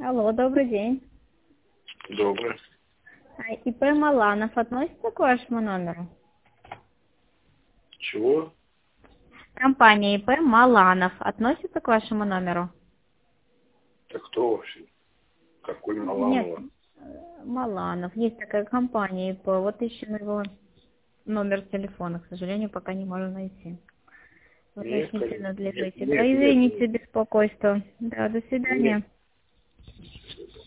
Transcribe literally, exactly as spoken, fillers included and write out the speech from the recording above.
Алло, добрый день. Добрый. А, ИП Маланов относится к вашему номеру? Чего? Компания ИП Маланов относится к вашему номеру? Так кто вообще? Какой Нет, Маланова? э, Маланов. Есть такая компания ИП. Вот ищем его номер телефона. К сожалению, пока не можем найти. Вы Нет, очень конечно. сильно Нет, надлежите. Да, нет, нет, извините нет. беспокойство. Да, до Нет. свидания.